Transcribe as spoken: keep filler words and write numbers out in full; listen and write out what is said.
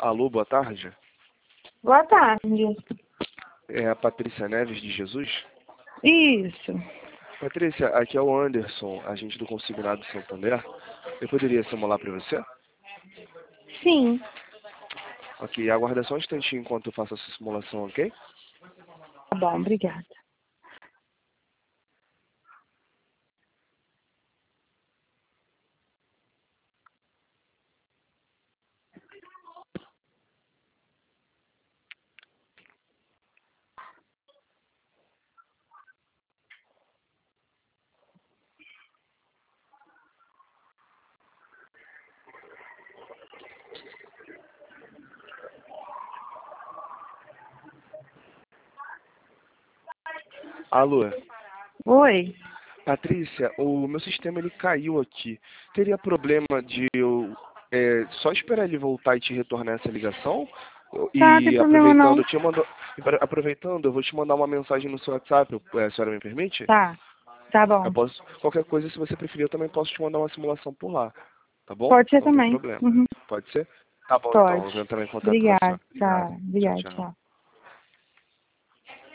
Alô, boa tarde. Boa tarde. É a Patrícia Neves de Jesus? Isso. Patrícia, aqui é o Anderson, agente do Consignado Santander. Eu poderia simular para você? Sim. Ok, aguarda só um instantinho enquanto eu faço essa simulação, ok? Tá bom, obrigada. Alô? Oi. Patrícia, o meu sistema ele caiu aqui. Teria problema de eu é, só esperar ele voltar e te retornar essa ligação? Tá, tem E problema aproveitando, não. eu te mando, aproveitando, eu vou te mandar uma mensagem no seu WhatsApp, é, a senhora me permite? Tá. Tá Eu bom. posso, qualquer coisa, se você preferir, eu também posso te mandar uma simulação por lá, tá bom? Pode ser Não tem também. problema. Uhum. Pode ser? Tá bom, então. Pode. Eu vou entrar em contato com a Obrigada. senhora. Tá. Obrigado. Tchau, Obrigada. tchau. Tchau.